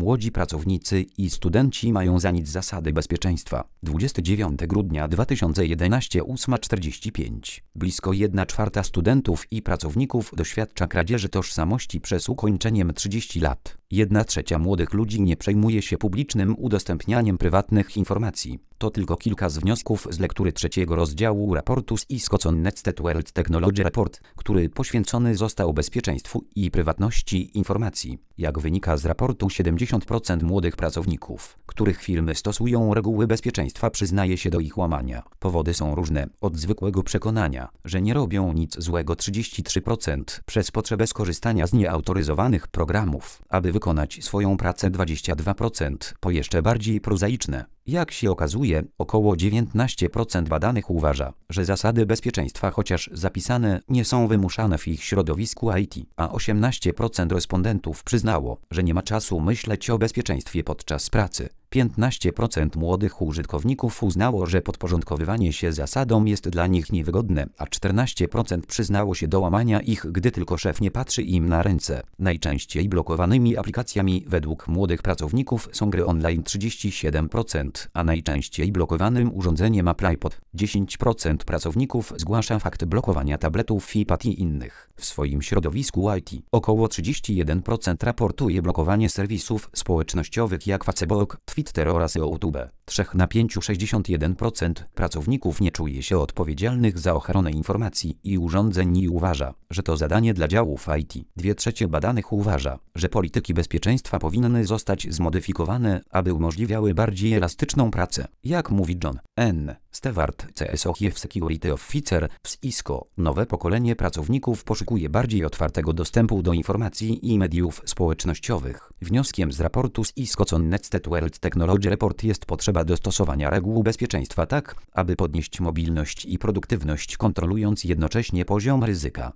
młodzi pracownicy i studenci mają za nic zasady bezpieczeństwa. 29 grudnia 2011 8:45. Blisko 1/4 studentów i pracowników doświadcza kradzieży tożsamości przez ukończeniem 30 lat. 1/3 młodych ludzi nie przejmuje się publicznym udostępnianiem prywatnych informacji. To tylko kilka z wniosków z lektury 3. rozdziału raportu z ISCO Connected World Technology Report, który poświęcony został bezpieczeństwu i prywatności informacji. Jak wynika z raportu, 70% młodych pracowników, których firmy stosują reguły bezpieczeństwa, przyznaje się do ich łamania. Powody są różne, od zwykłego przekonania, że nie robią nic złego 33%, przez potrzebę skorzystania z nieautoryzowanych programów, aby wykonać swoją pracę 22%, po jeszcze bardziej prozaiczne. Jak się okazuje, około 19% badanych uważa, że zasady bezpieczeństwa, chociaż zapisane, nie są wymuszane w ich środowisku IT, a 18% respondentów przyznało, że nie ma czasu myśleć o bezpieczeństwie podczas pracy. 15% młodych użytkowników uznało, że podporządkowywanie się zasadom jest dla nich niewygodne, a 14% przyznało się do łamania ich, gdy tylko szef nie patrzy im na ręce. Najczęściej blokowanymi aplikacjami według młodych pracowników są gry online 37%, a najczęściej blokowanym urządzeniem Apple iPod. 10% pracowników zgłasza fakt blokowania tabletów iPad i innych w swoim środowisku IT. Około 31% raportuje blokowanie serwisów społecznościowych jak Facebook, Twitter oraz YouTube. 3 na 5 61% pracowników nie czuje się odpowiedzialnych za ochronę informacji i urządzeń i uważa, że to zadanie dla działów IT. 2/3 badanych uważa, że polityki bezpieczeństwa powinny zostać zmodyfikowane, aby umożliwiały bardziej elastyczną pracę. Jak mówi John N. Stewart, CSO Chief Security Officer w ISCO, nowe pokolenie pracowników poszukuje bardziej otwartego dostępu do informacji i mediów społecznościowych. Wnioskiem z raportu z ISCO Connected World Technology Report jest potrzeba dostosowania reguł bezpieczeństwa tak, aby podnieść mobilność i produktywność, kontrolując jednocześnie poziom ryzyka.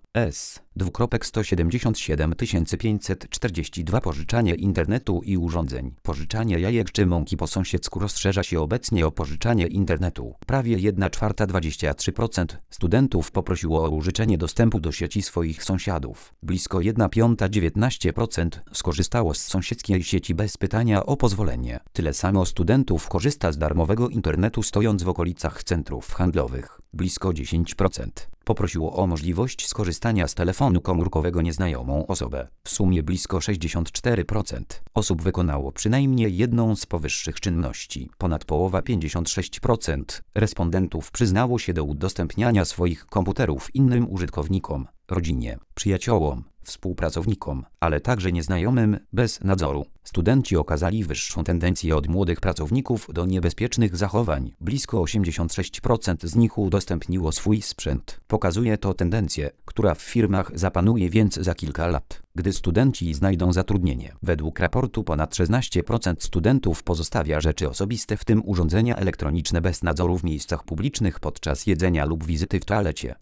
S:177 542 Pożyczanie internetu i urządzeń. Pożyczanie jajek czy mąki po sąsiedzku rozszerza się obecnie o pożyczanie internetu. Prawie 1/4 23% studentów poprosiło o użyczenie dostępu do sieci swoich sąsiadów. Blisko 1/5 19% skorzystało z sąsiedzkiej sieci bez pytania o pozwolenie. Tyle samo studentów korzysta z darmowego internetu stojąc w okolicach centrów handlowych. Blisko 10% poprosiło o możliwość skorzystania z telefonu komórkowego nieznajomą osobę. W sumie blisko 64% osób wykonało przynajmniej jedną z powyższych czynności. Ponad połowa 56% respondentów przyznało się do udostępniania swoich komputerów innym użytkownikom, rodzinie, przyjaciołom, współpracownikom, ale także nieznajomym, bez nadzoru. Studenci okazali wyższą tendencję od młodych pracowników do niebezpiecznych zachowań. Blisko 86% z nich udostępniło swój sprzęt. Pokazuje to tendencję, która w firmach zapanuje więc za kilka lat, gdy studenci znajdą zatrudnienie. Według raportu ponad 16% studentów pozostawia rzeczy osobiste, w tym urządzenia elektroniczne, bez nadzoru w miejscach publicznych podczas jedzenia lub wizyty w toalecie.